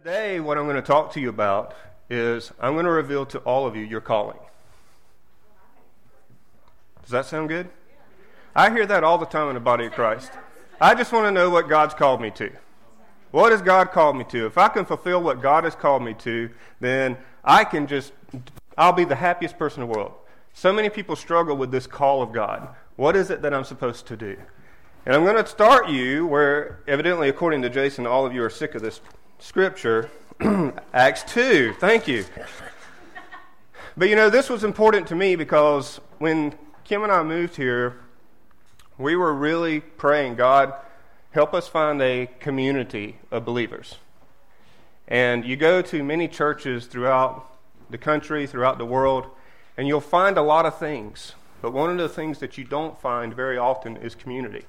Today, what I'm going to talk to you about is I'm going to reveal to all of you your calling. Does that sound good? I hear that all the time in the body of Christ. I just want to know what God's called me to. What has God called me to? If I can fulfill what God has called me to, then I'll be the happiest person in the world. So many people struggle with this call of God. What is it that I'm supposed to do? And I'm going to start you where, evidently, according to Jason, all of you are sick of this scripture, Acts 2. Thank you. But this was important to me because when Kim and I moved here, we were really praying, God, help us find a community of believers. And you go to many churches throughout the country, throughout the world, and you'll find a lot of things. But one of the things that you don't find very often is community.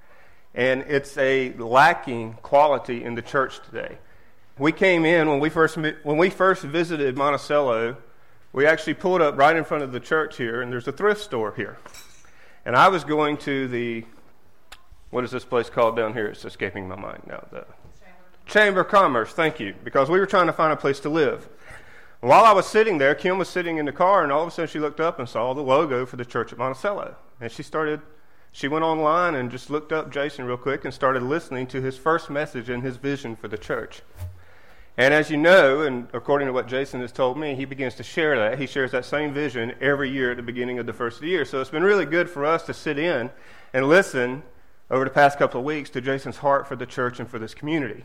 And it's a lacking quality in the church today. We came in, when we first visited Monticello, we actually pulled up right in front of the church here, and there's a thrift store here. And I was going to what is this place called down here? It's escaping my mind now. The Chamber of Commerce, thank you, because we were trying to find a place to live. While I was sitting there, Kim was sitting in the car, and all of a sudden she looked up and saw the logo for the church at Monticello. And she went online and just looked up Jason real quick and started listening to his first message and his vision for the church. And as you know, and according to what Jason has told me, he begins to share that. He shares that same vision every year at the beginning of the first of the year. So it's been really good for us to sit in and listen over the past couple of weeks to Jason's heart for the church and for this community.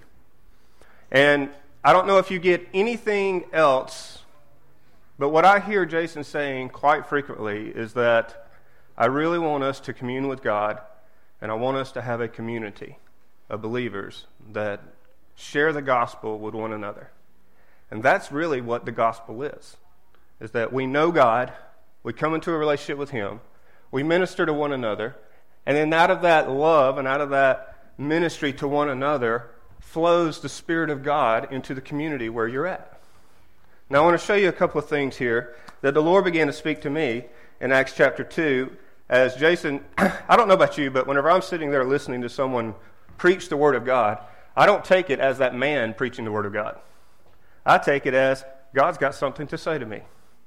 And I don't know if you get anything else, but what I hear Jason saying quite frequently is that I really want us to commune with God, and I want us to have a community of believers that share the gospel with one another. And that's really what the gospel is that we know God, we come into a relationship with Him, we minister to one another, and then out of that love and out of that ministry to one another flows the Spirit of God into the community where you're at. Now I want to show you a couple of things here that the Lord began to speak to me in Acts chapter 2 as Jason, I don't know about you, but whenever I'm sitting there listening to someone preach the Word of God, I don't take it as that man preaching the Word of God. I take it as God's got something to say to me.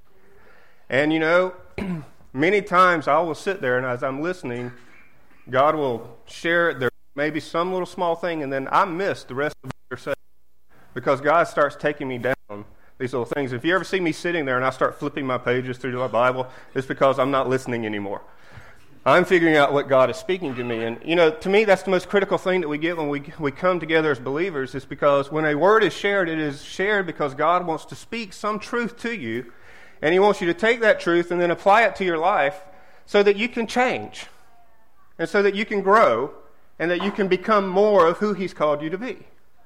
And many times I will sit there and as I'm listening, God will share, there may be some little small thing, and then I miss the rest of what they're saying because God starts taking me down these little things. If you ever see me sitting there and I start flipping my pages through the Bible, it's because I'm not listening anymore. I'm figuring out what God is speaking to me. And, to me, that's the most critical thing that we get when we come together as believers is because when a word is shared, it is shared because God wants to speak some truth to you, and He wants you to take that truth and then apply it to your life so that you can change and so that you can grow and that you can become more of who He's called you to be.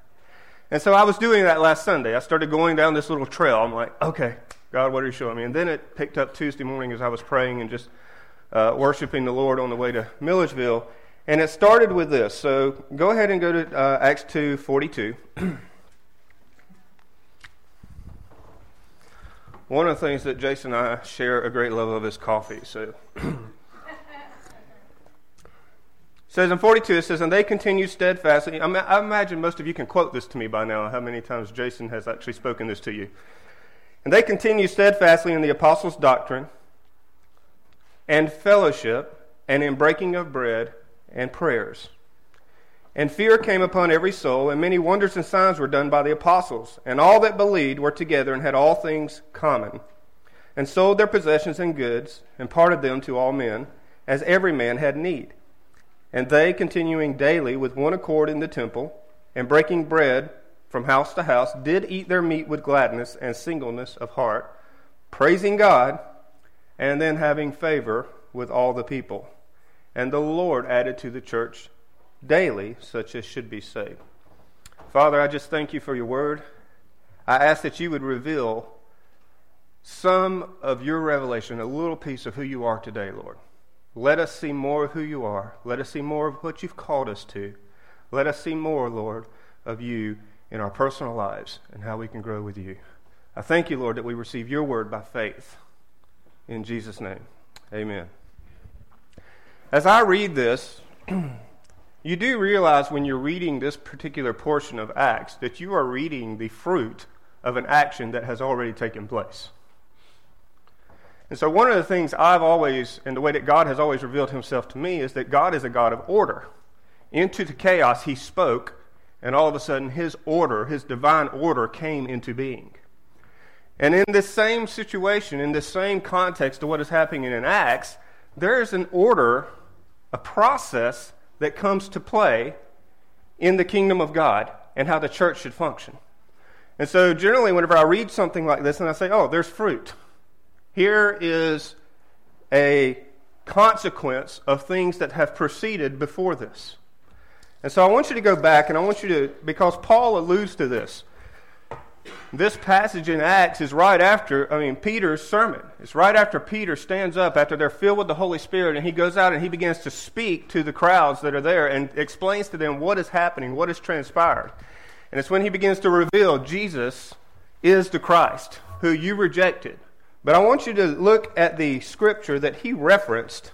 And so I was doing that last Sunday. I started going down this little trail. I'm like, okay, God, what are you showing me? And then it picked up Tuesday morning as I was praying and just worshiping the Lord on the way to Milledgeville. And it started with this. So go ahead and go to Acts 2:42. One of the things that Jason and I share a great love of is coffee. So it says in 42, it says, and they continued steadfastly. I imagine most of you can quote this to me by now, how many times Jason has actually spoken this to you. And they continued steadfastly in the apostles' doctrine and fellowship, and in breaking of bread and prayers. And fear came upon every soul, and many wonders and signs were done by the apostles. And all that believed were together and had all things common, and sold their possessions and goods, and parted them to all men, as every man had need. And they, continuing daily with one accord in the temple, and breaking bread from house to house, did eat their meat with gladness and singleness of heart, praising God, and then having favor with all the people. And the Lord added to the church daily such as should be saved. Father, I just thank you for your word. I ask that you would reveal some of your revelation, a little piece of who you are today, Lord. Let us see more of who you are. Let us see more of what you've called us to. Let us see more, Lord, of you in our personal lives and how we can grow with you. I thank you, Lord, that we receive your word by faith. In Jesus' name, amen. As I read this, you do realize when you're reading this particular portion of Acts that you are reading the fruit of an action that has already taken place. And so one of the things I've always, and the way that God has always revealed himself to me, is that God is a God of order. Into the chaos he spoke, and all of a sudden his order, his divine order, came into being. And in this same situation, in this same context of what is happening in Acts, there is an order, a process that comes to play in the kingdom of God and how the church should function. And so generally whenever I read something like this and I say, oh, there's fruit. Here is a consequence of things that have proceeded before this. And so I want you to go back and I want you to, because Paul alludes to this. This passage in Acts is right after, Peter's sermon. It's right after Peter stands up after they're filled with the Holy Spirit and he goes out and he begins to speak to the crowds that are there and explains to them what is happening, what has transpired. And it's when he begins to reveal Jesus is the Christ who you rejected. But I want you to look at the scripture that he referenced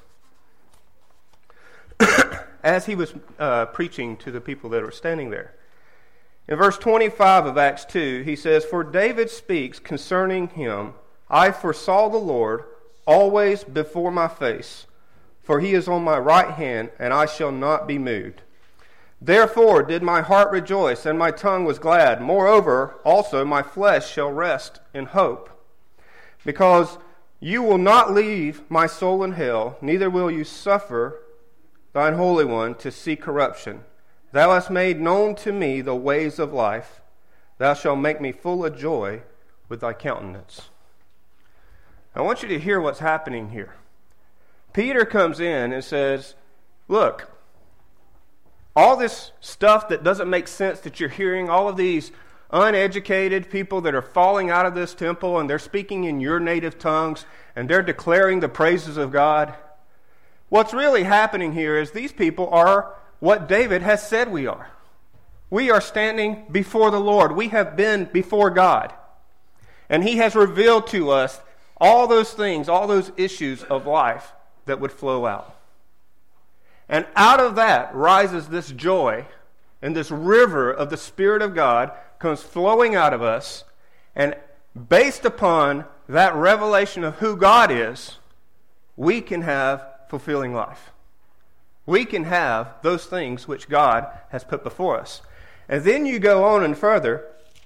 as he was preaching to the people that were standing there. In verse 25 of Acts 2, he says, "For David speaks concerning him, I foresaw the Lord always before my face, for he is on my right hand, and I shall not be moved. Therefore did my heart rejoice, and my tongue was glad. Moreover, also my flesh shall rest in hope. Because you will not leave my soul in hell, neither will you suffer thine Holy One to see corruption. Thou hast made known to me the ways of life. Thou shalt make me full of joy with thy countenance." I want you to hear what's happening here. Peter comes in and says, look, all this stuff that doesn't make sense that you're hearing, all of these uneducated people that are falling out of this temple and they're speaking in your native tongues and they're declaring the praises of God. What's really happening here is these people are what David has said we are. We are standing before the Lord. We have been before God. And he has revealed to us all those things, all those issues of life that would flow out. And out of that rises this joy, and this river of the Spirit of God comes flowing out of us. And based upon that revelation of who God is, we can have fulfilling life. We can have those things which God has put before us. And then you go on and further.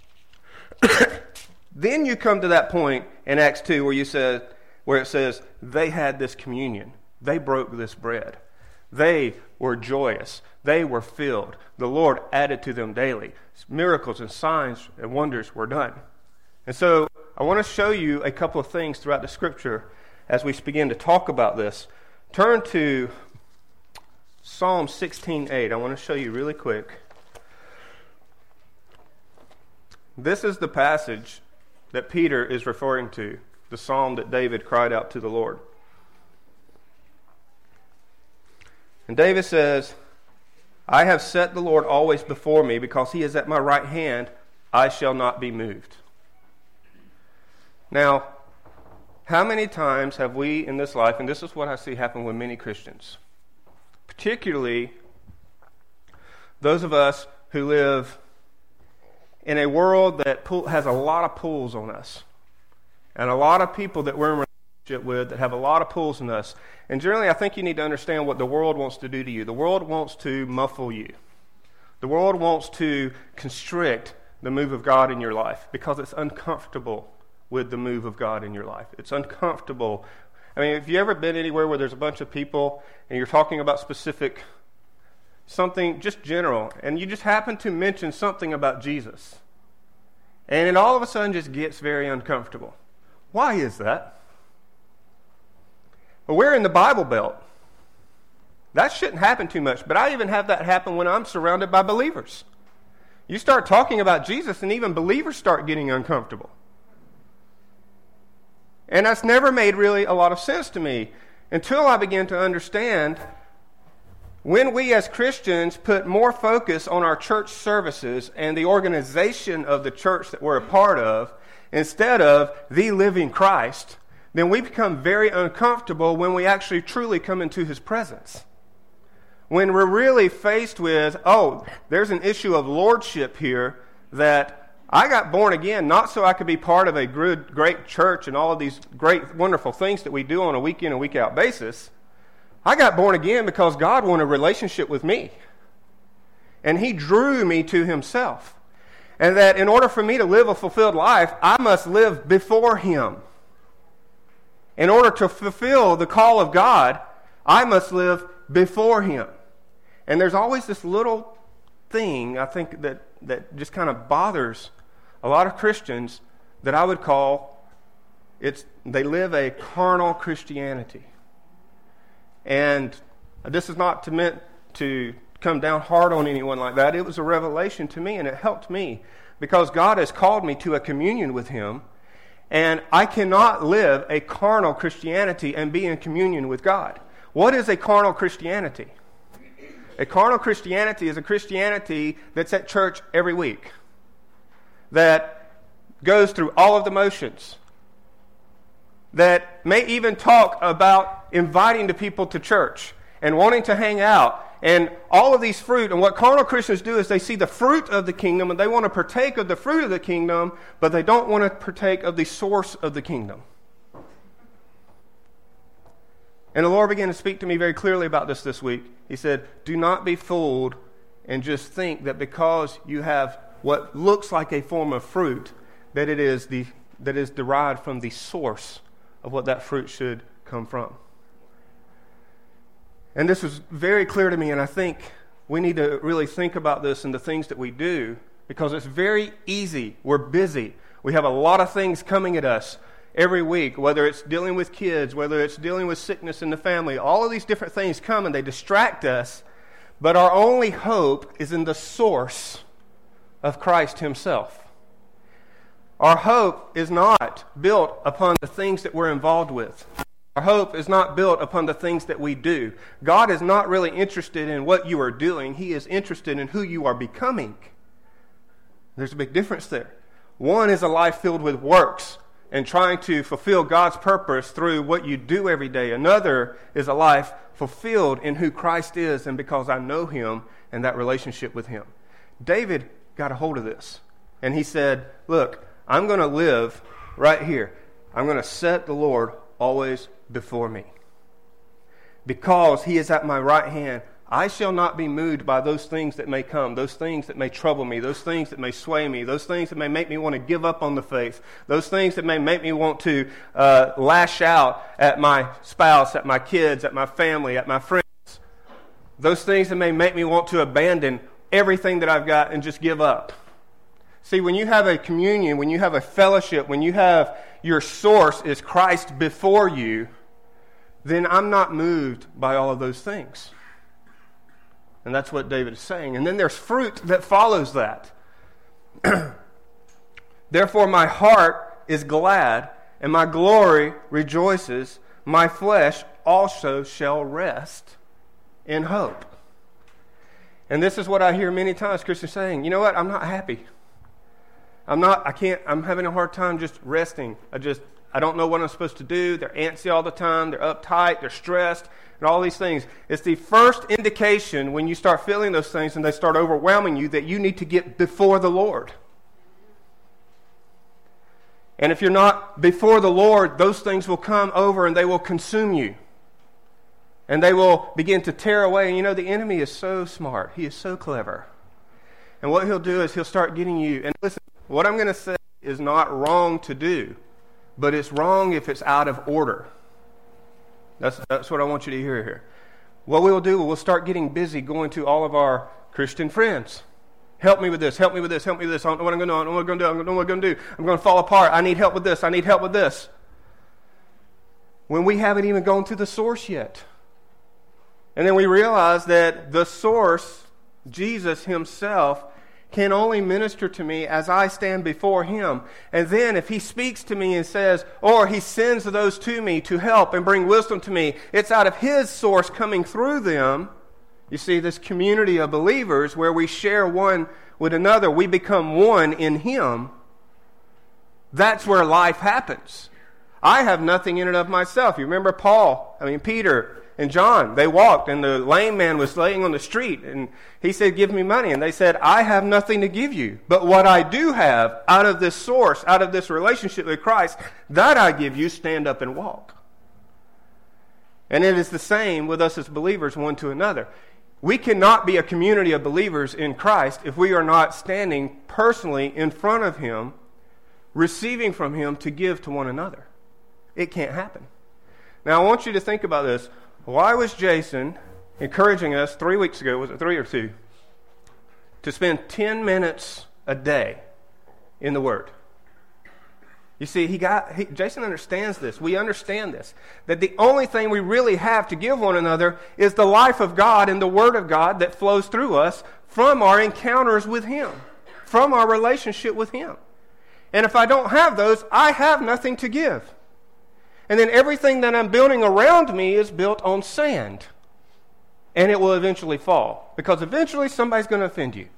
Then you come to that point in Acts 2 where it says they had this communion. They broke this bread. They were joyous. They were filled. The Lord added to them daily. Miracles and signs and wonders were done. And so I want to show you a couple of things throughout the Scripture as we begin to talk about this. Turn to Psalm 16:8. I want to show you really quick. This is the passage that Peter is referring to, the psalm that David cried out to the Lord. And David says, "I have set the Lord always before me, because he is at my right hand, I shall not be moved." Now, how many times have we in this life, and this is what I see happen with many Christians, particularly those of us who live in a world that has a lot of pulls on us, and a lot of people that we're in relationship with that have a lot of pulls on us. And generally, I think you need to understand what the world wants to do to you. The world wants to muffle you. The world wants to constrict the move of God in your life because it's uncomfortable with the move of God in your life. It's uncomfortable. I mean, have you ever been anywhere where there's a bunch of people and you're talking about specific something just general, and you just happen to mention something about Jesus, and it all of a sudden just gets very uncomfortable? Why is that? Well, we're in the Bible Belt. That shouldn't happen too much, but I even have that happen when I'm surrounded by believers. You start talking about Jesus, and even believers start getting uncomfortable. And that's never made really a lot of sense to me until I began to understand when we as Christians put more focus on our church services and the organization of the church that we're a part of instead of the living Christ, then we become very uncomfortable when we actually truly come into his presence. when we're really faced with, oh, there's an issue of lordship here, that I got born again not so I could be part of a good, great church and all of these great, wonderful things that we do on a week in and week out basis. I got born again because God wanted a relationship with me. And He drew me to Himself. And that in order for me to live a fulfilled life, I must live before Him. In order to fulfill the call of God, I must live before Him. And there's always this little thing, I think, that just kind of bothers a lot of Christians that I would call, they live a carnal Christianity. And this is not meant to come down hard on anyone like that. It was a revelation to me, and it helped me because God has called me to a communion with Him, and I cannot live a carnal Christianity and be in communion with God. What is a carnal Christianity? A carnal Christianity is a Christianity that's at church every week, that goes through all of the motions, that may even talk about inviting the people to church and wanting to hang out and all of these fruit. And what carnal Christians do is they see the fruit of the kingdom and they want to partake of the fruit of the kingdom, but they don't want to partake of the source of the kingdom. And the Lord began to speak to me very clearly about this week. He said, do not be fooled and just think that because you have what looks like a form of fruit, that it is derived from the source of what that fruit should come from. And this was very clear to me, and I think we need to really think about this and the things that we do, because it's very easy. We're busy. We have a lot of things coming at us every week, whether it's dealing with kids, whether it's dealing with sickness in the family. All of these different things come and they distract us, but our only hope is in the source of Christ Himself. Our hope is not built upon the things that we're involved with. Our hope is not built upon the things that we do. God is not really interested in what you are doing. He is interested in who you are becoming. There's a big difference there. One is a life filled with works and trying to fulfill God's purpose through what you do every day. Another is a life fulfilled in who Christ is and because I know Him and that relationship with Him. David got a hold of this. And he said, look, I'm going to live right here. I'm going to set the Lord always before me. Because He is at my right hand, I shall not be moved by those things that may come, those things that may trouble me, those things that may sway me, those things that may make me want to give up on the faith, those things that may make me want to lash out at my spouse, at my kids, at my family, at my friends, those things that may make me want to abandon everything that I've got and just give up. See, when you have a communion, when you have a fellowship, when you have your source is Christ before you, then I'm not moved by all of those things. And that's what David is saying. And then there's fruit that follows that. Therefore my heart is glad, and my glory rejoices. My flesh also shall rest in hope. And this is what I hear many times Christians saying, you know what, I'm not happy. I'm having a hard time just resting. I don't know what I'm supposed to do. They're antsy all the time. They're uptight. They're stressed. And all these things. It's the first indication when you start feeling those things and they start overwhelming you that you need to get before the Lord. And if you're not before the Lord, those things will come over and they will consume you. And they will begin to tear away. And you know, the enemy is so smart. He is so clever. And what he'll do is he'll start getting you. And listen, what I'm going to say is not wrong to do. But it's wrong if it's out of order. That's what I want you to hear here. What we'll do, we'll start getting busy going to all of our Christian friends. Help me with this, help me with this, help me with this. I don't know what I'm going to do, I don't know what I'm going to do, I don't know what I'm going to do. I'm going to fall apart. I need help with this, I need help with this. When we haven't even gone to the source yet. And then we realize that the source, Jesus Himself, can only minister to me as I stand before Him. And then if He speaks to me and says, or He sends those to me to help and bring wisdom to me, it's out of His source coming through them. You see, this community of believers where we share one with another, we become one in Him. That's where life happens. I have nothing in and of myself. You remember Peter and John. They walked, and the lame man was laying on the street, and he said, give me money. And they said, I have nothing to give you, but what I do have out of this source, out of this relationship with Christ, that I give you, stand up and walk. And it is the same with us as believers one to another. We cannot be a community of believers in Christ if we are not standing personally in front of Him, receiving from Him to give to one another. It can't happen. Now, I want you to think about this. Why was Jason encouraging us 3 weeks ago, was it 3 or 2, to spend 10 minutes a day in the Word? You see, Jason understands this. We understand this. That the only thing we really have to give one another is the life of God and the Word of God that flows through us from our encounters with Him, from our relationship with Him. And if I don't have those, I have nothing to give. And then everything that I'm building around me is built on sand. And it will eventually fall. Because eventually somebody's going to offend you.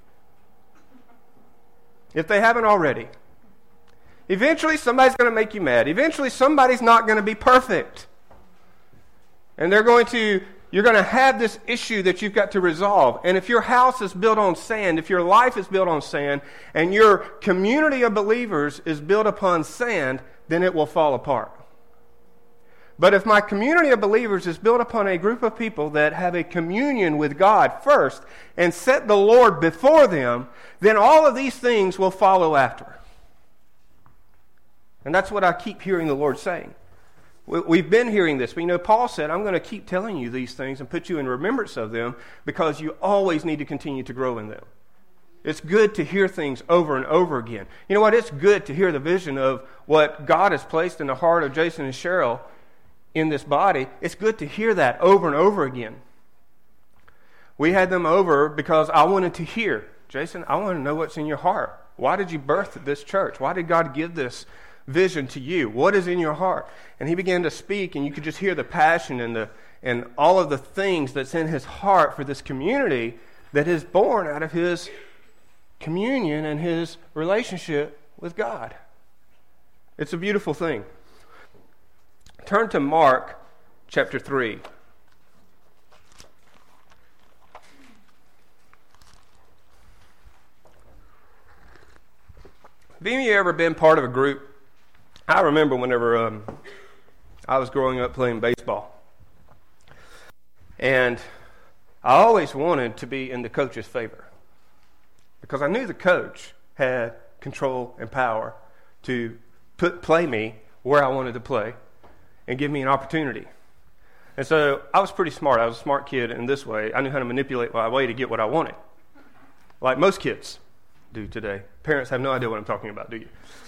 If they haven't already. Eventually somebody's going to make you mad. Eventually somebody's not going to be perfect. And you're going to have this issue that you've got to resolve. And if your house is built on sand, if your life is built on sand, and your community of believers is built upon sand, then it will fall apart. But if my community of believers is built upon a group of people that have a communion with God first and set the Lord before them, then all of these things will follow after. And that's what I keep hearing the Lord saying. We've been hearing this. But Paul said, I'm going to keep telling you these things and put you in remembrance of them because you always need to continue to grow in them. It's good to hear things over and over again. You know what? It's good to hear the vision of what God has placed in the heart of Jason and Cheryl in this body. It's good to hear that over and over again. We had them over because I wanted to hear, Jason, I want to know what's in your heart. Why did you birth this church? Why did God give this vision to you? What is in your heart? And he began to speak, and you could just hear the passion and all of the things that's in his heart for this community that is born out of his communion and his relationship with God. It's a beautiful thing. Turn to Mark chapter 3. Have any of you ever been part of a group? I remember whenever I was growing up playing baseball. And I always wanted to be in the coach's favor. Because I knew the coach had control and power to play me where I wanted to play and give me an opportunity. And so I was pretty smart. I was a smart kid in this way. I knew how to manipulate my way to get what I wanted. Like most kids do today. Parents have no idea what I'm talking about, do you?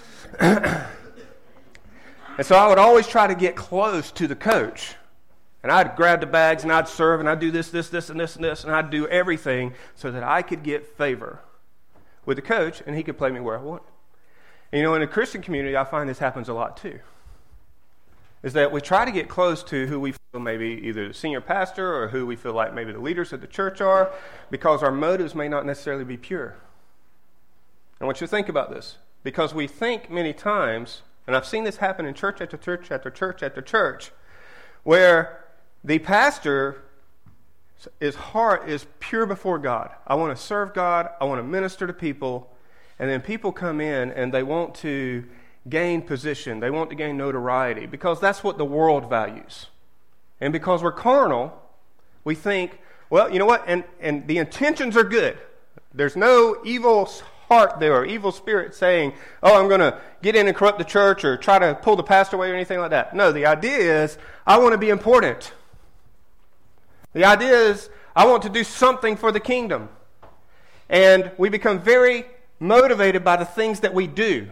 And so I would always try to get close to the coach. And I'd grab the bags and I'd serve and I'd do this, and this, and this, and I'd do everything so that I could get favor with the coach and he could play me where I wanted. And in a Christian community, I find this happens a lot too. Is that we try to get close to who we feel maybe either the senior pastor or who we feel like maybe the leaders of the church are, because our motives may not necessarily be pure. I want you to think about this. Because we think many times, and I've seen this happen in church after church after church after church, where the pastor's heart is pure before God. I want to serve God. I want to minister to people. And then people come in and they want to gain position. They want to gain notoriety because that's what the world values. And because we're carnal, we think, well, you know what? And the intentions are good. There's no evil heart there or evil spirit saying, oh, I'm going to get in and corrupt the church or try to pull the pastor away or anything like that. No, the idea is I want to be important. The idea is I want to do something for the kingdom. And we become very motivated by the things that we do.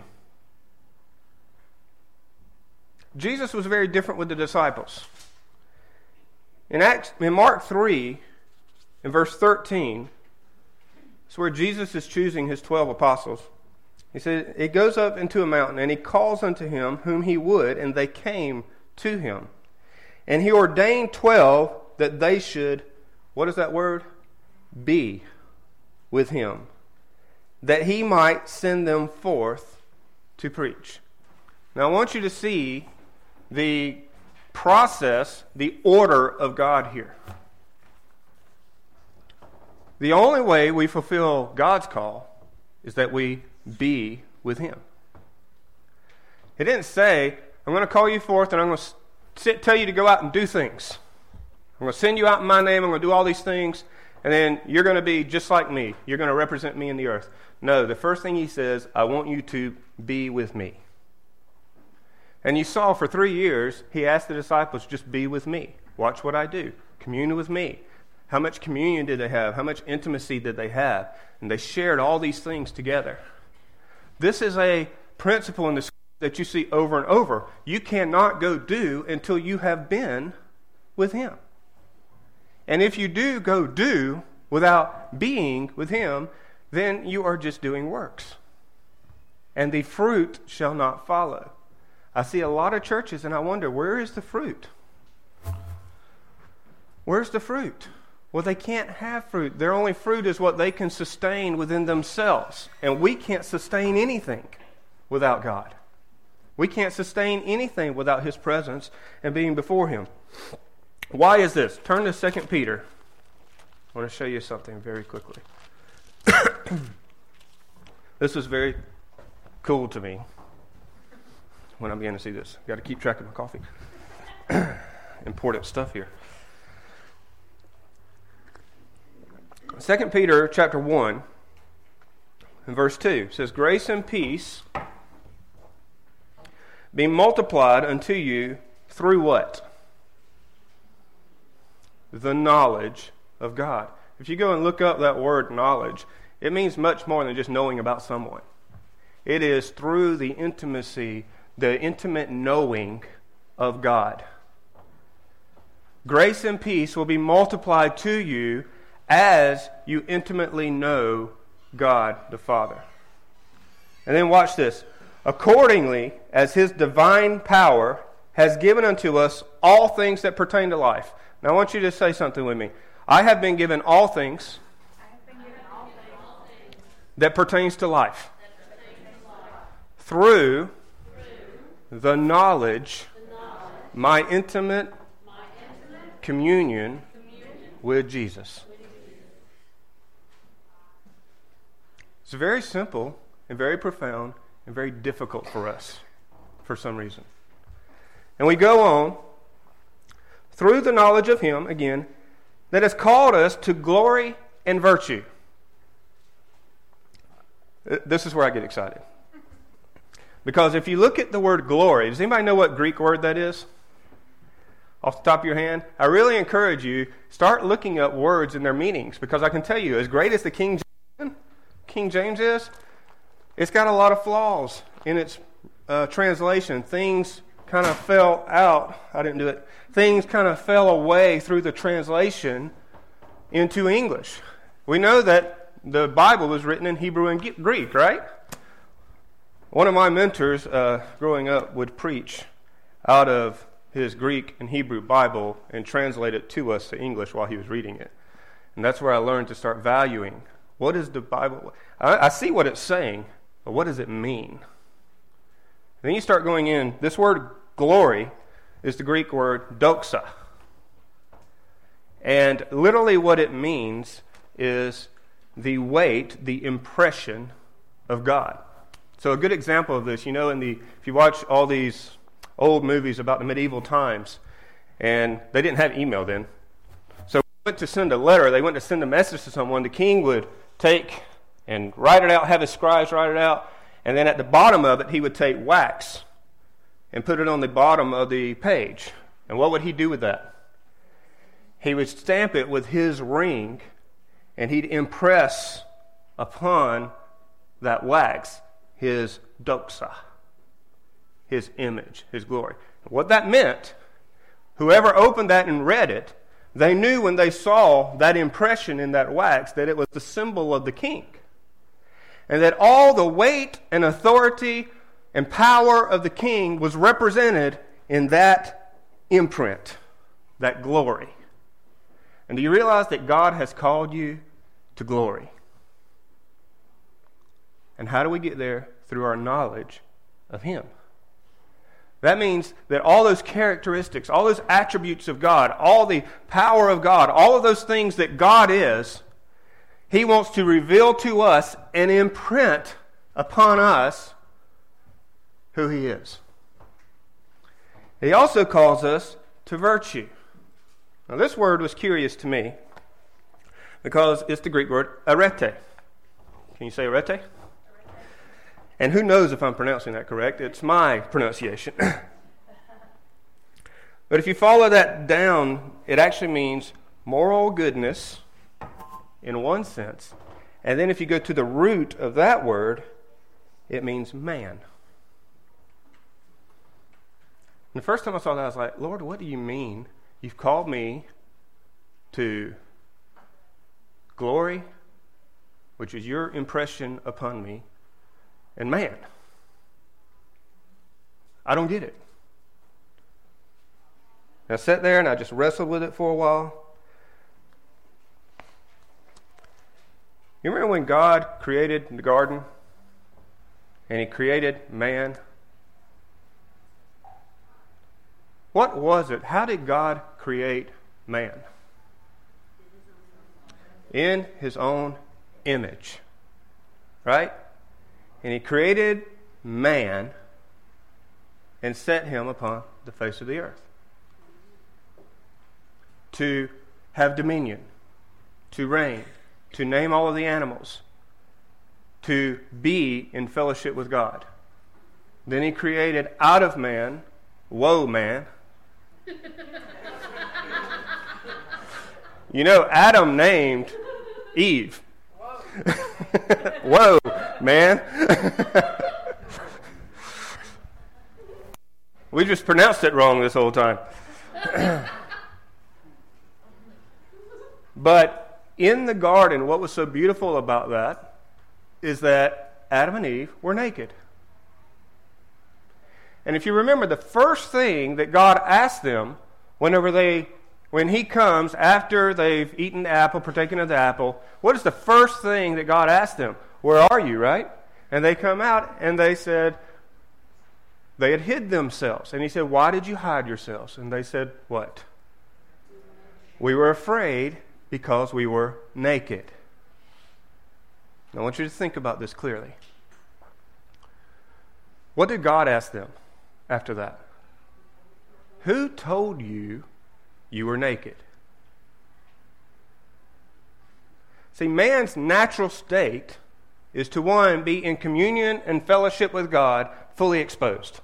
Jesus was very different with the disciples. In Mark 3, in verse 13, it's where Jesus is choosing his 12 apostles. He said, it goes up into a mountain, and he calls unto him whom he would, and they came to him. And he ordained 12 that they should, what is that word? Be with him, that he might send them forth to preach. Now I want you to see the process the order of God here. The only way we fulfill God's call is that we be with Him. He didn't say, I'm going to call you forth and I'm going to tell you to go out and do things. I'm going to send you out in my name, I'm going to do all these things, and then you're going to be just like me. You're going to represent me in the earth. No, the first thing He says, I want you to be with me. And you saw for 3 years, He asked the disciples, just be with me. Watch what I do. Commune with me. How much communion did they have? How much intimacy did they have? And they shared all these things together. This is a principle in the Scripture that you see over and over. You cannot go do until you have been with Him. And if you do go do without being with Him, then you are just doing works. And the fruit shall not follow. I see a lot of churches and I wonder, where is the fruit? Where's the fruit? Well, they can't have fruit. Their only fruit is what they can sustain within themselves. And we can't sustain anything without God. We can't sustain anything without His presence and being before Him. Why is this? Turn to 2 Peter. I want to show you something very quickly. This was very cool to me when I began to see this. Got to keep track of my coffee. Important stuff here. 2 Peter chapter 1 and verse 2 says, grace and peace be multiplied unto you through what? The knowledge of God. If you go and look up that word knowledge, it means much more than just knowing about someone. It is through the intimacy, the intimate knowing of God. Grace and peace will be multiplied to you as you intimately know God the Father. And then watch this. Accordingly, as His divine power has given unto us all things that pertain to life. Now I want you to say something with me. I have been given all things that pertains to life through the knowledge, my intimate communion with Jesus. It's very simple and very profound and very difficult for us for some reason. And we go on, through the knowledge of Him, again, that has called us to glory and virtue. This is where I get excited. Because if you look at the word glory, does anybody know what Greek word that is? Off the top of your hand? I really encourage you, start looking up words and their meanings. Because I can tell you, as great as the King James is, it's got a lot of flaws in its translation. Things kind of fell out. I didn't do it. Things kind of fell away through the translation into English. We know that the Bible was written in Hebrew and Greek, right? One of my mentors growing up would preach out of his Greek and Hebrew Bible and translate it to us to English while he was reading it. And that's where I learned to start valuing. What is the Bible? I see what it's saying, but what does it mean? And then you start going in. This word glory is the Greek word doxa. And literally what it means is the weight, the impression of God. So a good example of this, if you watch all these old movies about the medieval times, and they didn't have email then. So when they went to send a letter, they went to send a message to someone, the king would take and write it out, have his scribes write it out, and then at the bottom of it, he would take wax and put it on the bottom of the page. And what would he do with that? He would stamp it with his ring, and he'd impress upon that wax his doxa, his image, his glory. What that meant, whoever opened that and read it, they knew when they saw that impression in that wax that it was the symbol of the king. And that all the weight and authority and power of the king was represented in that imprint, that glory. And do you realize that God has called you to glory? And how do we get there? Through our knowledge of Him. That means that all those characteristics, all those attributes of God, all the power of God, all of those things that God is, He wants to reveal to us and imprint upon us who He is. He also calls us to virtue. Now this word was curious to me because it's the Greek word arete. Can you say arete? And who knows if I'm pronouncing that correct? It's my pronunciation. But if you follow that down, it actually means moral goodness in one sense. And then if you go to the root of that word, it means man. And the first time I saw that, I was like, Lord, what do you mean? You've called me to glory, which is your impression upon me, and man. I don't get it. And I sat there and I just wrestled with it for a while. You remember when God created the garden and He created man? What was it? How did God create man? In His own image. Right? And He created man and set him upon the face of the earth to have dominion, to reign, to name all of the animals, to be in fellowship with God. Then He created out of man, woe man. You know, Adam named Eve. Whoa, man. We just pronounced it wrong this whole time. But in the garden, what was so beautiful about that is that Adam and Eve were naked. And if you remember, the first thing that God asked them when He comes after they've eaten the apple, partaken of the apple, what is the first thing that God asked them? Where are you, right? And they come out and they said, they had hid themselves. And He said, why did you hide yourselves? And they said, what? We were afraid because we were naked. Now, I want you to think about this clearly. What did God ask them after that? Who told you you were naked? See, man's natural state is to, one, be in communion and fellowship with God, fully exposed.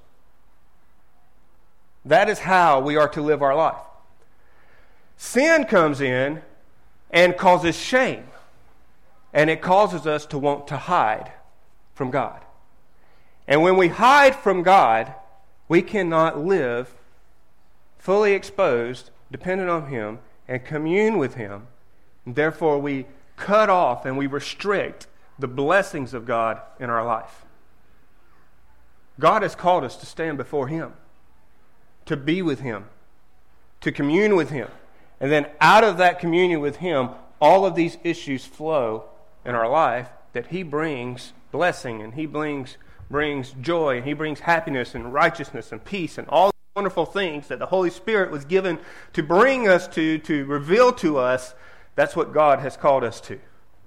That is how we are to live our life. Sin comes in and causes shame, and it causes us to want to hide from God. And when we hide from God, we cannot live fully exposed, dependent on Him, and commune with Him. And therefore, we cut off and we restrict the blessings of God in our life. God has called us to stand before Him, to be with Him, to commune with Him. And then out of that communion with Him, all of these issues flow in our life that He brings blessing, and He brings joy, and He brings happiness and righteousness and peace and all the wonderful things that the Holy Spirit was given to bring us to reveal to us. That's what God has called us to.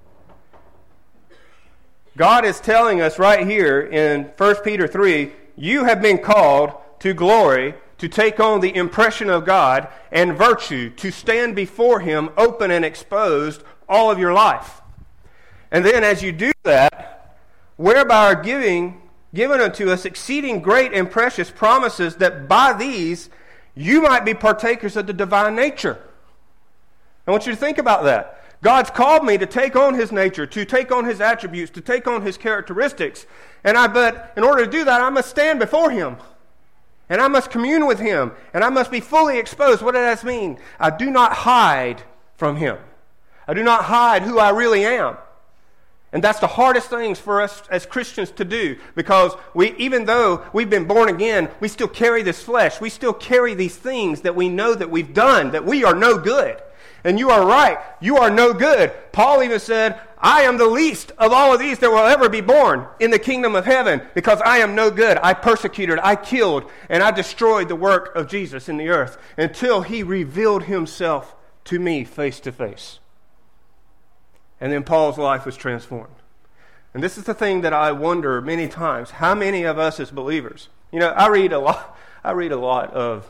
God is telling us right here in 1 Peter 3, you have been called to glory, to take on the impression of God, and virtue, to stand before Him open and exposed all of your life. And then as you do that, whereby are given unto us exceeding great and precious promises, that by these you might be partakers of the divine nature. I want you to think about that. God's called me to take on His nature, to take on His attributes, to take on His characteristics. But in order to do that, I must stand before Him. And I must commune with Him. And I must be fully exposed. What does that mean? I do not hide from Him. I do not hide who I really am. And that's the hardest things for us as Christians to do, because even though we've been born again, we still carry this flesh. We still carry these things that we know that we've done, that we are no good. And you are right. You are no good. Paul even said, I am the least of all of these that will ever be born in the kingdom of heaven because I am no good. I persecuted, I killed, and I destroyed the work of Jesus in the earth until he revealed himself to me face to face. And then Paul's life was transformed. And this is the thing that I wonder many times, how many of us as believers, I read a lot of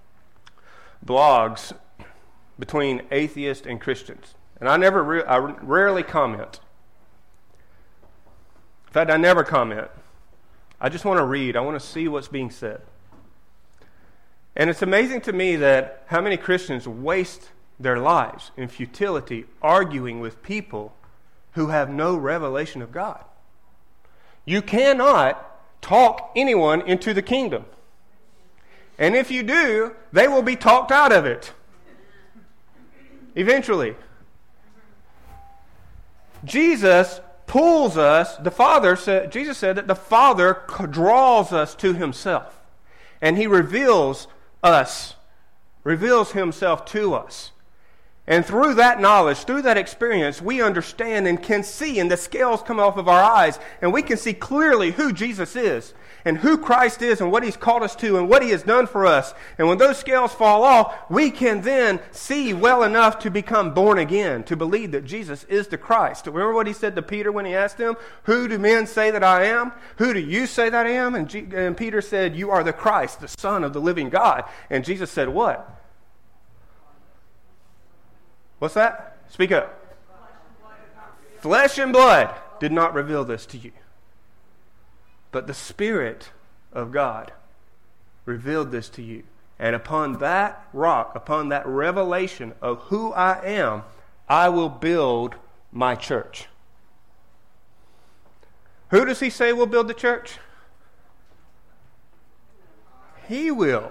blogs between atheists and Christians. And I rarely comment. In fact, I never comment. I just want to read. I want to see what's being said. And it's amazing to me that how many Christians waste their lives in futility arguing with people who have no revelation of God. You cannot talk anyone into the kingdom. And if you do, they will be talked out of it. Eventually. Jesus pulls us, Jesus said that the Father draws us to himself. And he reveals himself to us. And through that knowledge, through that experience, we understand and can see, and the scales come off of our eyes, and we can see clearly who Jesus is, and who Christ is, and what he's called us to, and what he has done for us. And when those scales fall off, we can then see well enough to become born again, to believe that Jesus is the Christ. Remember what he said to Peter when he asked him, "Who do men say that I am? Who do you say that I am?" And Peter said, "You are the Christ, the Son of the living God." And Jesus said, what? What's that? Speak up. Flesh and blood did not reveal this to you, but the Spirit of God revealed this to you. And upon that rock, upon that revelation of who I am, I will build my church. Who does he say will build the church? He will.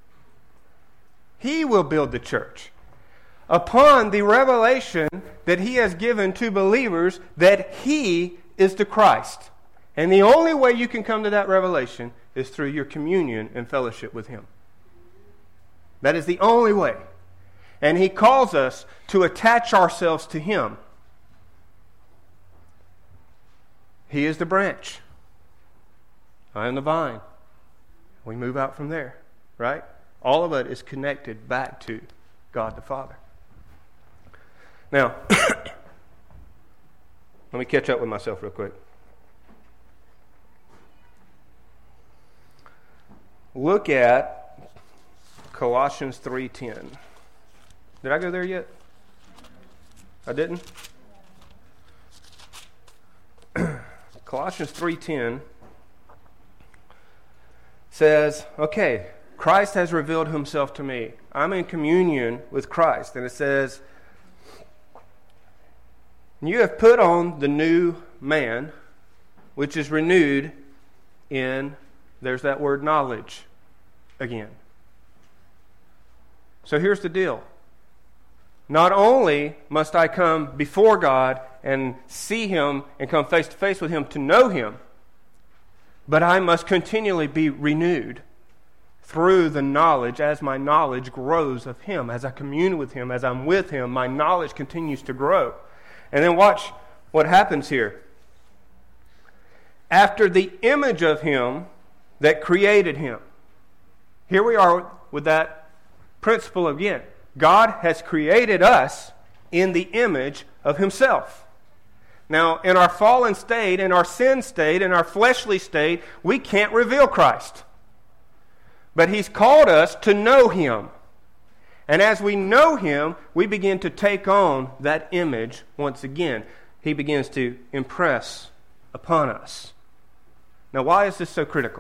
He will build the church. Upon the revelation that he has given to believers that he is the Christ. And the only way you can come to that revelation is through your communion and fellowship with him. That is the only way. And he calls us to attach ourselves to him. He is the branch. I am the vine. We move out from there, right? All of it is connected back to God the Father. Now, let me catch up with myself real quick. Look at Colossians 3:10. Did I go there yet? I didn't? Colossians 3:10 says, okay, Christ has revealed himself to me. I'm in communion with Christ. And it says, you have put on the new man, which is renewed in, there's that word knowledge again. So here's the deal. Not only must I come before God and see him and come face to face with him to know him, but I must continually be renewed through the knowledge. As my knowledge grows of him, as I commune with him, as I'm with him, my knowledge continues to grow. And then watch what happens here. After the image of him that created him. Here we are with that principle again. God has created us in the image of himself. Now, in our fallen state, in our sin state, in our fleshly state, we can't reveal Christ. But he's called us to know him. And as we know him, we begin to take on that image once again. He begins to impress upon us. Now, why is this so critical?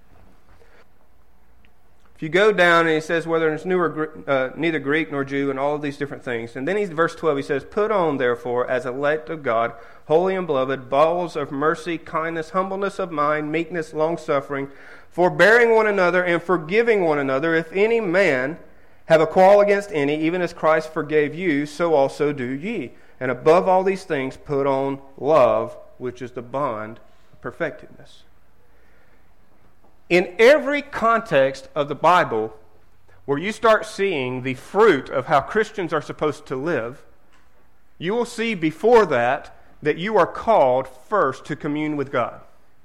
If you go down and he says whether it's neither Greek nor Jew and all of these different things. And then verse 12, he says, put on therefore as elect of God, holy and beloved, bowels of mercy, kindness, humbleness of mind, meekness, long-suffering, forbearing one another and forgiving one another. If any man have a quarrel against any, even as Christ forgave you, so also do ye. And above all these things put on love, which is the bond of perfectedness. In every context of the Bible where you start seeing the fruit of how Christians are supposed to live, you will see before that that you are called first to commune with God.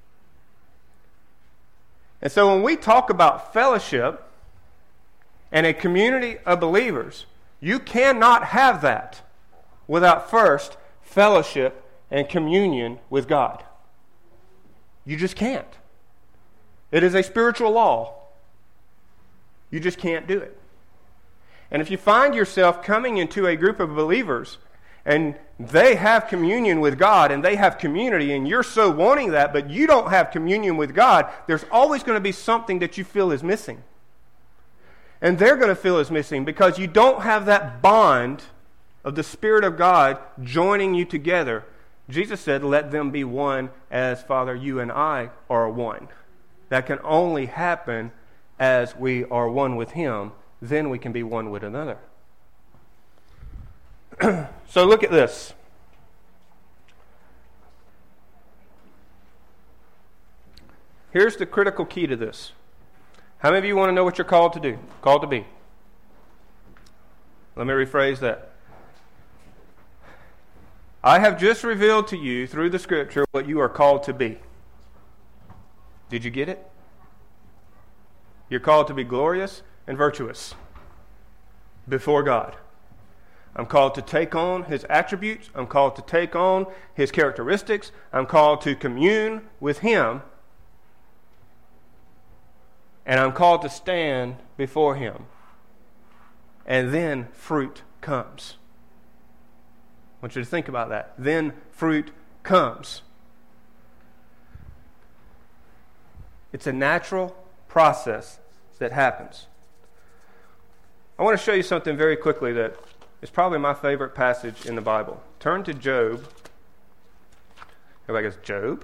And so when we talk about fellowship and a community of believers, you cannot have that without first fellowship and communion with God. You just can't. It is a spiritual law. You just can't do it. And if you find yourself coming into a group of believers and they have communion with God and they have community and you're so wanting that, but you don't have communion with God, there's always going to be something that you feel is missing. And they're going to feel is missing because you don't have that bond of the Spirit of God joining you together. Jesus said, let them be one as, Father, you and I are one. That can only happen as we are one with Him. Then we can be one with another. So look at this. Here's the critical key to this. How many of you want to know what you're called to do? Called to be? Let me rephrase that. I have just revealed to you through the Scripture what you are called to be. Did you get it? You're called to be glorious and virtuous before God. I'm called to take on His attributes. I'm called to take on His characteristics. I'm called to commune with Him. And I'm called to stand before Him. And then fruit comes. I want you to think about that. Then fruit comes. It's a natural process that happens. I want to show you something very quickly that is probably my favorite passage in the Bible. Turn to Job. Everybody goes, Job?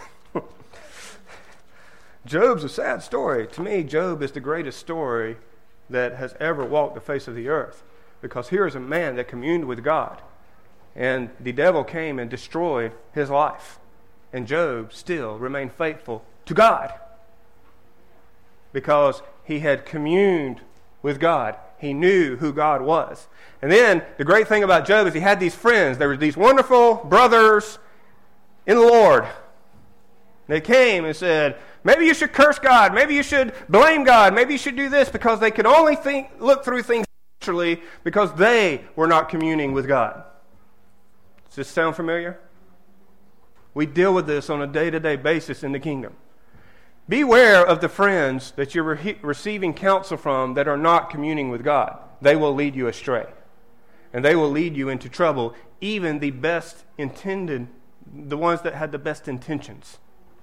Job's a sad story. To me, Job is the greatest story that has ever walked the face of the earth. Because here is a man that communed with God. And the devil came and destroyed his life. And Job still remained faithful to God. Because he had communed with God. He knew who God was. And then the great thing about Job is he had these friends. There were these wonderful brothers in the Lord. They came and said, maybe you should curse God. Maybe you should blame God. Maybe you should do this, because they could only look through things naturally because they were not communing with God. Does this sound familiar? We deal with this on a day-to-day basis in the kingdom. Beware of the friends that you're receiving counsel from that are not communing with God. They will lead you astray. And they will lead you into trouble, even the best intended, the ones that had the best intentions.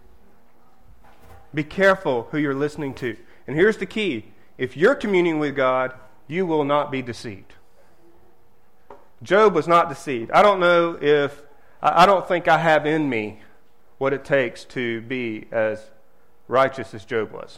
Be careful who you're listening to. And here's the key. If you're communing with God, you will not be deceived. Job was not deceived. I don't think I have in me what it takes to be as righteous as Job was.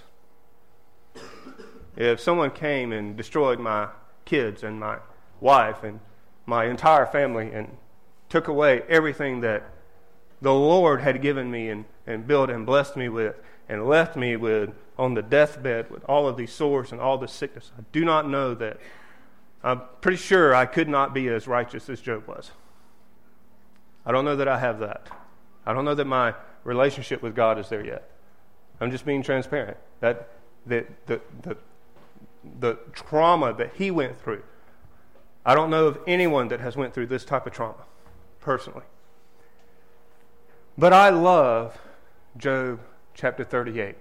If someone came and destroyed my kids and my wife and my entire family and took away everything that the Lord had given me and built and blessed me with and left me with on the deathbed with all of these sores and all this sickness, I do not know that. I'm pretty sure I could not be as righteous as Job was. I don't know that I have that. I don't know that my relationship with God is there yet. I'm just being transparent. That the trauma that he went through, I don't know of anyone that has went through this type of trauma, personally. But I love Job chapter 38.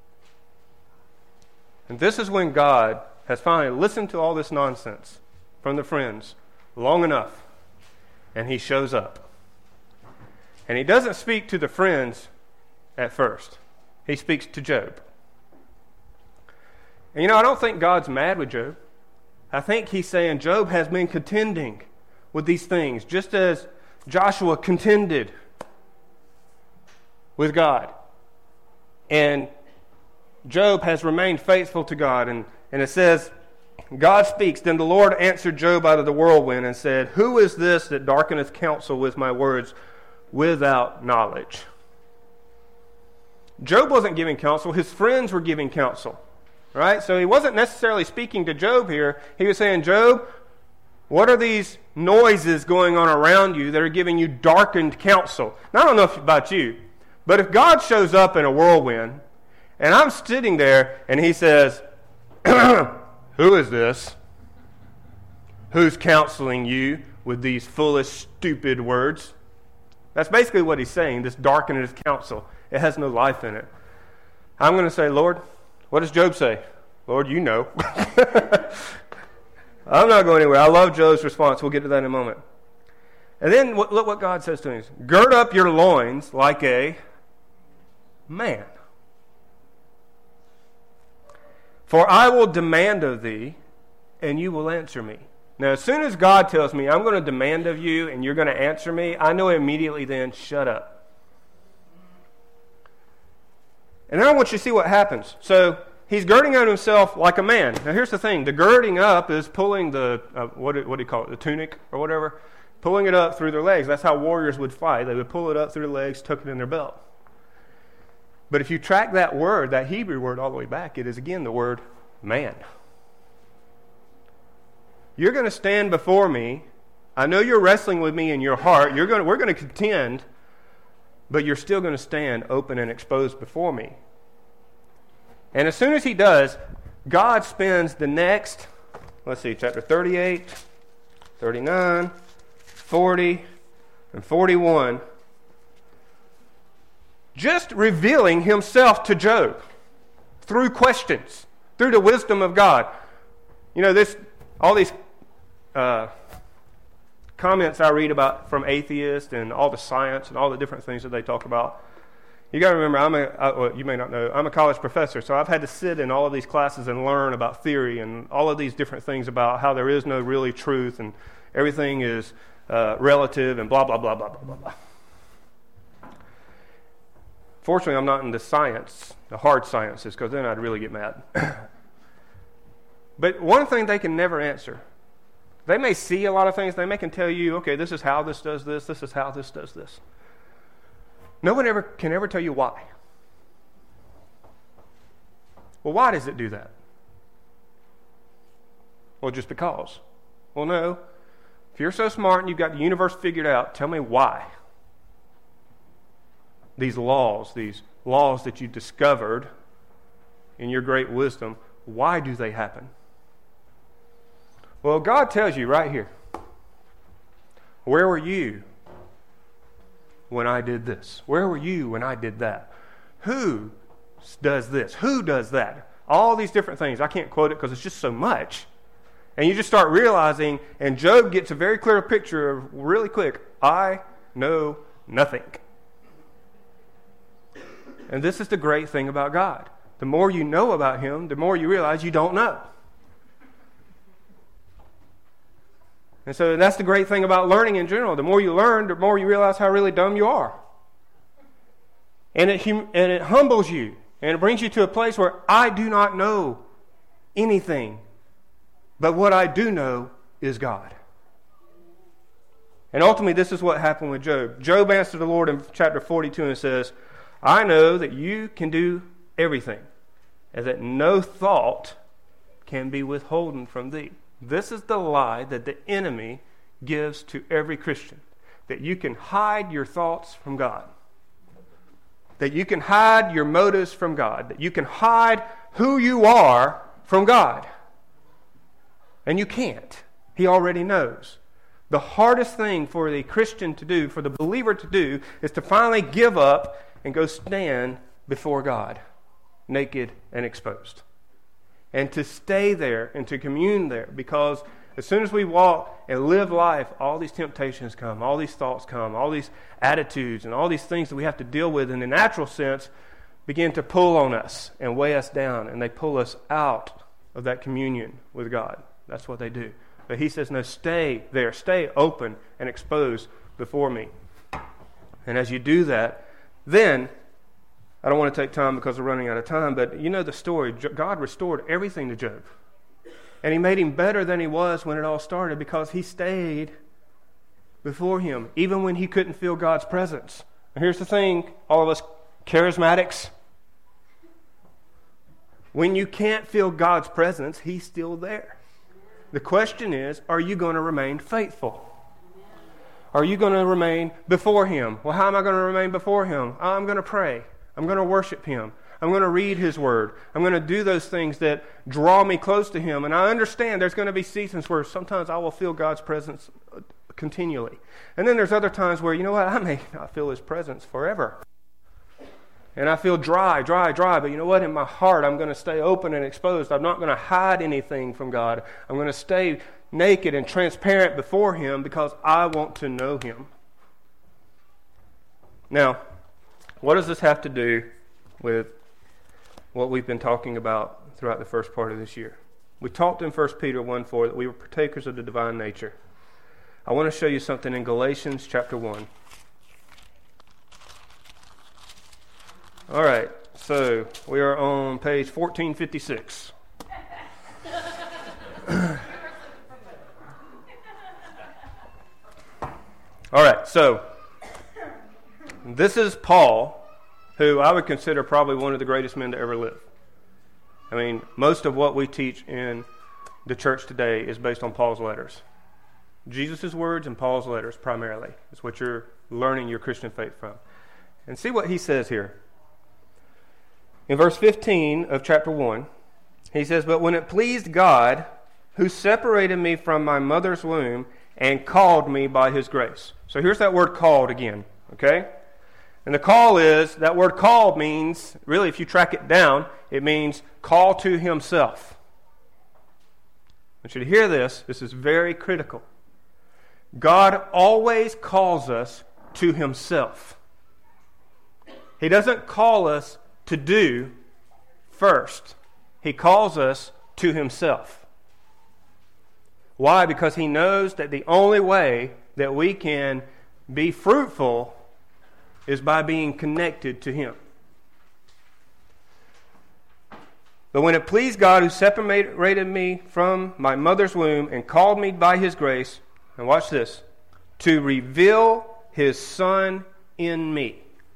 And this is when God has finally listened to all this nonsense from the friends long enough, and he shows up. And he doesn't speak to the friends at first. He speaks to Job. And I don't think God's mad with Job. I think he's saying Job has been contending with these things, just as Joshua contended with God. And Job has remained faithful to God. And it says, God speaks, then the Lord answered Job out of the whirlwind and said, who is this that darkeneth counsel with my words without knowledge? Job wasn't giving counsel. His friends were giving counsel. Right? So he wasn't necessarily speaking to Job here. He was saying, Job, What are these noises going on around you that are giving you darkened counsel? Now, I don't know about you, but if God shows up in a whirlwind, and I'm sitting there, and He says, who is this? Who's counseling you with these foolish, stupid words? That's basically what He's saying, this darkened His counsel. It has no life in it. I'm going to say, Lord, what does Job say? Lord, you know. I'm not going anywhere. I love Job's response. We'll get to that in a moment. And then look what God says to him. Gird up your loins like a man. For I will demand of thee, and you will answer me. Now, as soon as God tells me, I'm going to demand of you, and you're going to answer me, I know immediately then, shut up. And then I want you to see what happens. So, he's girding on himself like a man. Now, here's the thing. The girding up is pulling the, what do you call it, the tunic or whatever, pulling it up through their legs. That's how warriors would fight. They would pull it up through their legs, tuck it in their belt. But if you track that word, that Hebrew word all the way back, it is again the word man. You're going to stand before me. I know you're wrestling with me in your heart. We're going to contend, but you're still going to stand open and exposed before me. And as soon as he does, God spends the next, chapter 38, 39, 40, and 41, just revealing himself to Job through questions, through the wisdom of God. You know, all these comments I read about from atheists and all the science and all the different things that they talk about. You got to remember, you may not know, I'm a college professor, so I've had to sit in all of these classes and learn about theory and all of these different things about how there is no really truth and everything is relative and blah, blah, blah, blah, blah, blah, blah. Fortunately, I'm not into science, the hard sciences, because then I'd really get mad. But one thing they can never answer, they may see a lot of things, they can tell you, okay, this is how this does this is how this does this. No one can ever tell you why. Well, why does it do that? Well, just because. Well, no. If you're so smart and you've got the universe figured out, tell me why. These laws that you discovered in your great wisdom, why do they happen? Well, God tells you right here. Where were you when I did this? Where were you when I did that? Who does this? Who does that? All these different things. I can't quote it because it's just so much. And you just start realizing, and Job gets a very clear picture of, really quick, I know nothing. And this is the great thing about God. The more you know about Him, the more you realize you don't know. And so that's the great thing about learning in general. The more you learn, the more you realize how really dumb you are. And it humbles you. And it brings you to a place where I do not know anything. But what I do know is God. And ultimately, this is what happened with Job. Job answered the Lord in chapter 42 and says, I know that you can do everything, and that no thought can be withholden from thee. This is the lie that the enemy gives to every Christian, that you can hide your thoughts from God, that you can hide your motives from God, that you can hide who you are from God. And you can't. He already knows. The hardest thing for the Christian to do, for the believer to do, is to finally give up and go stand before God, naked and exposed. And to stay there and to commune there, because as soon as we walk and live life, all these temptations come, all these thoughts come, all these attitudes and all these things that we have to deal with in the natural sense begin to pull on us and weigh us down, and they pull us out of that communion with God. That's what they do. But he says, no, stay there, stay open and exposed before me. And as you do that, then, I don't want to take time because we're running out of time, but you know the story. God restored everything to Job. And he made him better than he was when it all started, because he stayed before him, even when he couldn't feel God's presence. And here's the thing, all of us charismatics, when you can't feel God's presence, he's still there. The question is, are you going to remain faithful? Are you going to remain before Him? Well, how am I going to remain before Him? I'm going to pray. I'm going to worship Him. I'm going to read His Word. I'm going to do those things that draw me close to Him. And I understand there's going to be seasons where sometimes I will feel God's presence continually. And then there's other times where, you know what, I may not feel His presence forever. And I feel dry. But you know what, in my heart, I'm going to stay open and exposed. I'm not going to hide anything from God. I'm going to stay naked and transparent before Him because I want to know Him. Now, what does this have to do with what we've been talking about throughout the first part of this year? We talked in 1 Peter 1:4 that we were partakers of the divine nature. I want to show you something in Galatians chapter 1. All right, so we are on page 1456. All right, so this is Paul, who I would consider probably one of the greatest men to ever live. I mean, most of what we teach in the church today is based on Paul's letters. Jesus' words and Paul's letters primarily is what you're learning your Christian faith from. And see what he says here. In verse 15 of chapter 1, he says, "But when it pleased God, who separated me from my mother's womb and called me by His grace." So here's that word called again, okay? And the call is, that word called means, really if you track it down, it means call to Himself. I want you to hear this. This is very critical. God always calls us to Himself. He doesn't call us to do first. He calls us to Himself. Why? Because He knows that the only way that we can be fruitful is by being connected to Him. "But when it pleased God, who separated me from my mother's womb and called me by His grace," and watch this, "to reveal His Son in me."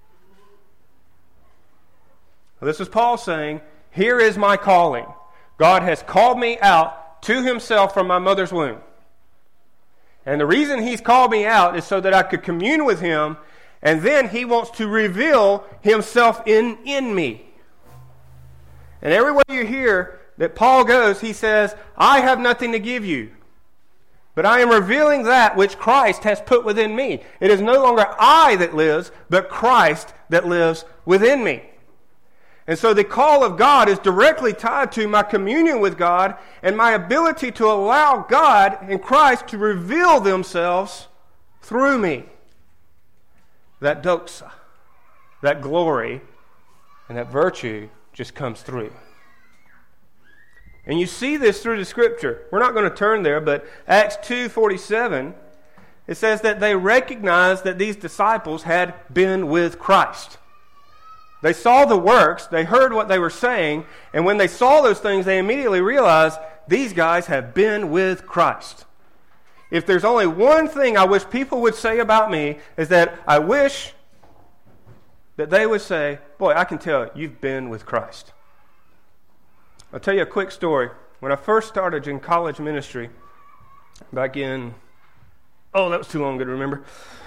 Well, this is Paul saying, here is my calling. God has called me out to Himself from my mother's womb. And the reason He's called me out is so that I could commune with Him, and then He wants to reveal Himself in me. And everywhere you hear that Paul goes, he says, I have nothing to give you, but I am revealing that which Christ has put within me. It is no longer I that lives, but Christ that lives within me. And so the call of God is directly tied to my communion with God and my ability to allow God and Christ to reveal themselves through me. That doxa, that glory, and that virtue just comes through. And you see this through the Scripture. We're not going to turn there, but Acts 2:47, it says that they recognized that these disciples had been with Christ. They saw the works, they heard what they were saying, and when they saw those things, they immediately realized these guys have been with Christ. If there's only one thing I wish people would say about me, is that I wish that they would say, boy, I can tell you've been with Christ. I'll tell you a quick story. When I first started in college ministry, back in, that was too long ago to remember.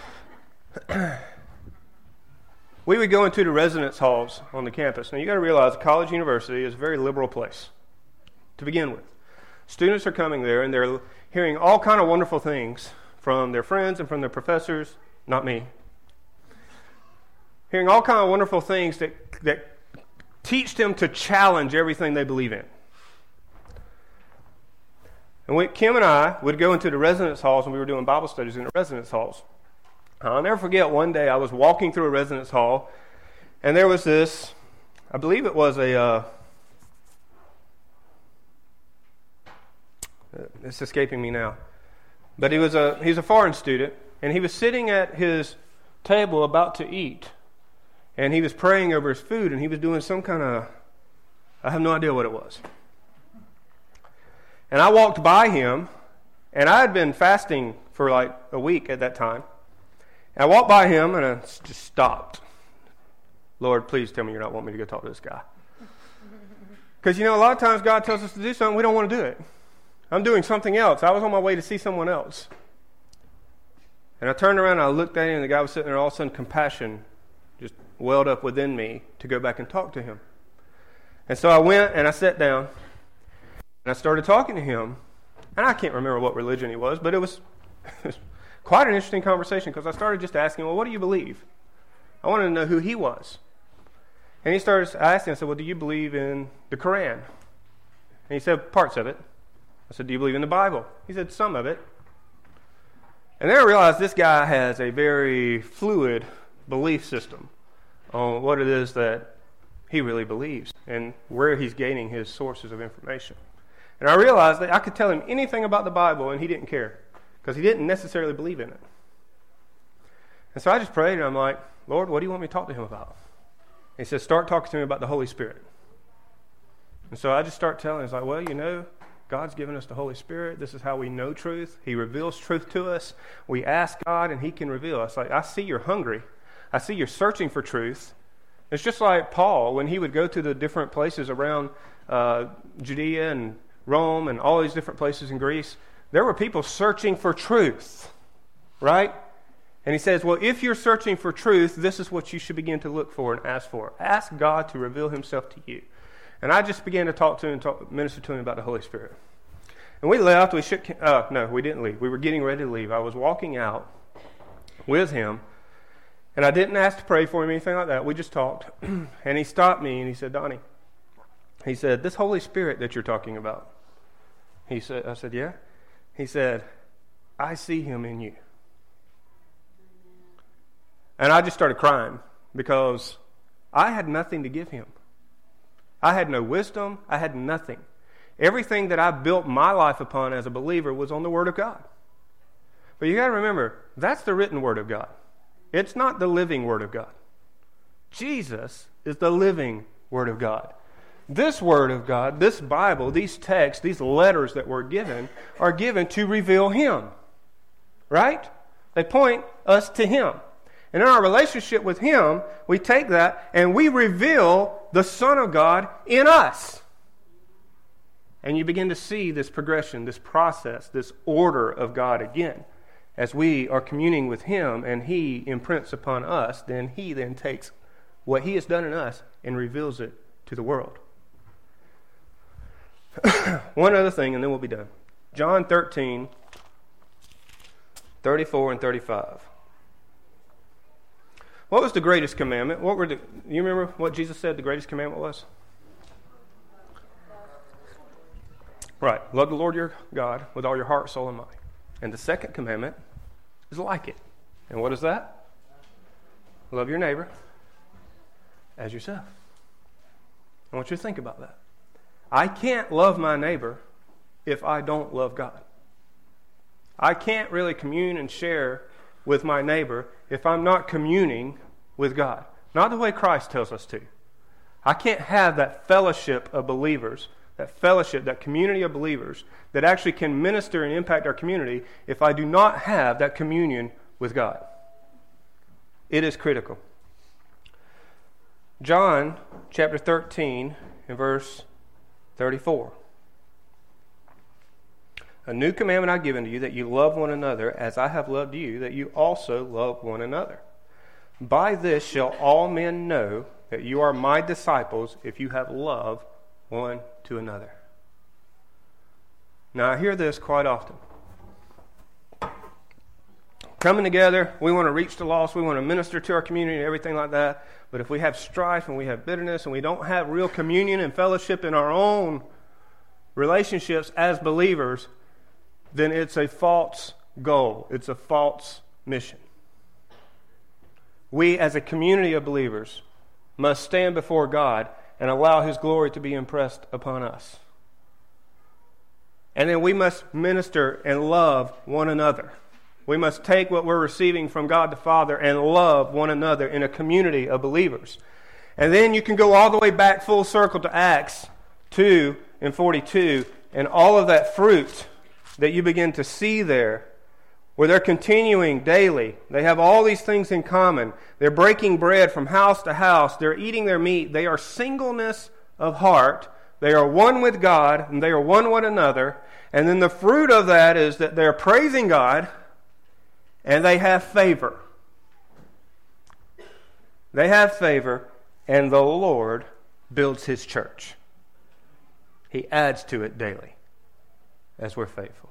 We would go into the residence halls on the campus. Now, you got to realize a college university is a very liberal place to begin with. Students are coming there, and they're hearing all kind of wonderful things from their friends and from their professors, not me. Hearing all kind of wonderful things that teach them to challenge everything they believe in. And Kim and I would go into the residence halls, and we were doing Bible studies in the residence halls. I'll never forget, one day I was walking through a residence hall, and there was this, I believe it was it's escaping me now, but he's a foreign student, and he was sitting at his table about to eat, and he was praying over his food, and he was doing some kind of, I have no idea what it was. And I walked by him, and I had been fasting for like a week at that time. And I walked by him, and I just stopped. Lord, please tell me you're not wanting me to go talk to this guy. Because, a lot of times God tells us to do something, we don't want to do it. I'm doing something else. I was on my way to see someone else. And I turned around and I looked at him, and the guy was sitting there. All of a sudden, compassion just welled up within me to go back and talk to him. And so I went and I sat down and I started talking to him. And I can't remember what religion he was, but it was quite an interesting conversation, because I started just asking, well, what do you believe? I wanted to know who he was. And he started asking, I said, well, do you believe in the Quran? And he said, parts of it. I said, do you believe in the Bible? He said, some of it. And then I realized this guy has a very fluid belief system on what it is that he really believes and where he's gaining his sources of information. And I realized that I could tell him anything about the Bible and he didn't care, because he didn't necessarily believe in it. And so I just prayed, and I'm like, Lord, what do you want me to talk to him about? And he said, start talking to me about the Holy Spirit. And so I just start telling him, it's like, well, you know, God's given us the Holy Spirit. This is how we know truth. He reveals truth to us. We ask God, and he can reveal us. Like, I see you're hungry. I see you're searching for truth. It's just like Paul, when he would go to the different places around Judea and Rome and all these different places in Greece. There were people searching for truth, right? And he says, well, if you're searching for truth, this is what you should begin to look for and ask for. Ask God to reveal himself to you. And I just began to talk to him, minister to him about the Holy Spirit. And we left. We didn't leave. We were getting ready to leave. I was walking out with him, and I didn't ask to pray for him or anything like that. We just talked. And he stopped me, and he said, Donnie, he said, this Holy Spirit that you're talking about. I said, yeah. He said, I see him in you. And I just started crying, because I had nothing to give him. I had no wisdom. I had nothing. Everything that I built my life upon as a believer was on the Word of God. But you got to remember, that's the written Word of God. It's not the living Word of God. Jesus is the living Word of God. This Word of God, this Bible, these texts, these letters that were given are given to reveal him. Right? They point us to him. And in our relationship with him, we take that and we reveal the Son of God in us. And you begin to see this progression, this process, this order of God again. As we are communing with him and he imprints upon us, then he then takes what he has done in us and reveals it to the world. One other thing, and then we'll be done. John 13, 34 and 35. What was the greatest commandment? You remember what Jesus said the greatest commandment was? Right. Love the Lord your God with all your heart, soul, and mind. And the second commandment is like it. And what is that? Love your neighbor as yourself. I want you to think about that. I can't love my neighbor if I don't love God. I can't really commune and share with my neighbor if I'm not communing with God. Not the way Christ tells us to. I can't have that fellowship of believers, that fellowship, that community of believers that actually can minister and impact our community if I do not have that communion with God. It is critical. John chapter 13 and verse 34. A new commandment I give unto you, that you love one another as I have loved you, that you also love one another. By this shall all men know that you are my disciples, if you have love one to another. Now I hear this quite often. Coming together, we want to reach the lost, we want to minister to our community and everything like that. But if we have strife and we have bitterness and we don't have real communion and fellowship in our own relationships as believers, then it's a false goal. It's a false mission. We as a community of believers must stand before God and allow his glory to be impressed upon us. And then we must minister and love one another. We must take what we're receiving from God the Father and love one another in a community of believers. And then you can go all the way back full circle to Acts 2 and 42 and all of that fruit that you begin to see there, where they're continuing daily. They have all these things in common. They're breaking bread from house to house. They're eating their meat. They are singleness of heart They are one with God, and they are one with another. And then the fruit of that is that they're praising God, and they have favor. They have favor, and the Lord builds His church. He adds to it daily as we're faithful.